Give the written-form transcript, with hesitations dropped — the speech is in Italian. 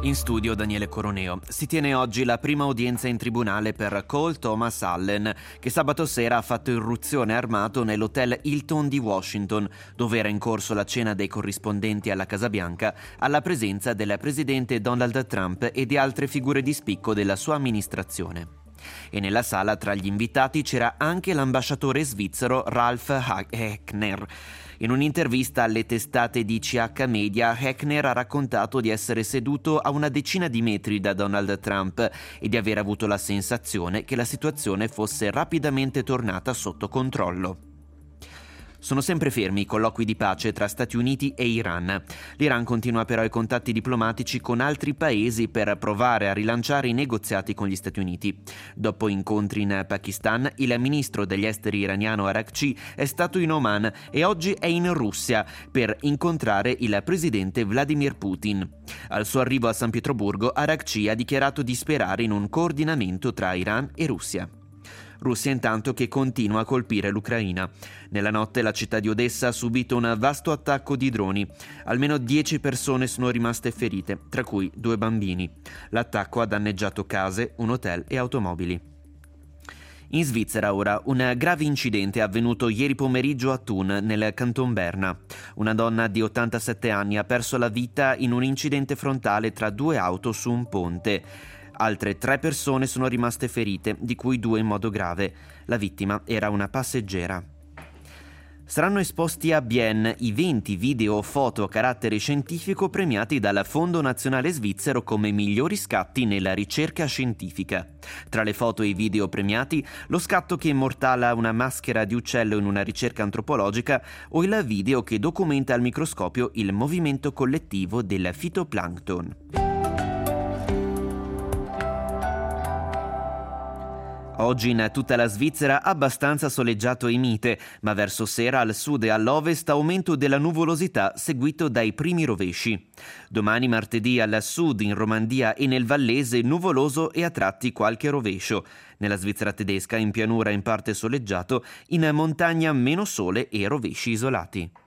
In studio Daniele Coroneo. Si tiene oggi la prima udienza in tribunale per Cole Thomas Allen, che sabato sera ha fatto irruzione armato nell'hotel Hilton di Washington, dove era in corso la cena dei corrispondenti alla Casa Bianca, alla presenza del presidente Donald Trump e di altre figure di spicco della sua amministrazione. E nella sala tra gli invitati c'era anche l'ambasciatore svizzero Ralf Heckner. In un'intervista alle testate di CH Media, Heckner ha raccontato di essere seduto a una decina di metri da Donald Trump e di aver avuto la sensazione che la situazione fosse rapidamente tornata sotto controllo. Sono sempre fermi i colloqui di pace tra Stati Uniti e Iran. L'Iran continua però i contatti diplomatici con altri paesi per provare a rilanciare i negoziati con gli Stati Uniti. Dopo incontri in Pakistan, il ministro degli esteri iraniano Araghchi è stato in Oman e oggi è in Russia per incontrare il presidente Vladimir Putin. Al suo arrivo a San Pietroburgo, Araghchi ha dichiarato di sperare in un coordinamento tra Iran e Russia. Russia intanto che continua a colpire l'Ucraina. Nella notte la città di Odessa ha subito un vasto attacco di droni. Almeno 10 persone sono rimaste ferite, tra cui 2 bambini. L'attacco ha danneggiato case, un hotel e automobili. In Svizzera ora, un grave incidente è avvenuto ieri pomeriggio a Thun, nel Canton Berna. Una donna di 87 anni ha perso la vita in un incidente frontale tra 2 auto su un ponte. Altre 3 persone sono rimaste ferite, di cui 2 in modo grave. La vittima era una passeggera. Saranno esposti a Bienne i 20 video o foto a carattere scientifico premiati dal Fondo Nazionale Svizzero come migliori scatti nella ricerca scientifica. Tra le foto e i video premiati, lo scatto che immortala una maschera di uccello in una ricerca antropologica o il video che documenta al microscopio il movimento collettivo del fitoplancton. Oggi in tutta la Svizzera abbastanza soleggiato e mite, ma verso sera al sud e all'ovest aumento della nuvolosità seguito dai primi rovesci. Domani martedì al sud, in Romandia e nel Vallese nuvoloso e a tratti qualche rovescio. Nella Svizzera tedesca in pianura in parte soleggiato, in montagna meno sole e rovesci isolati.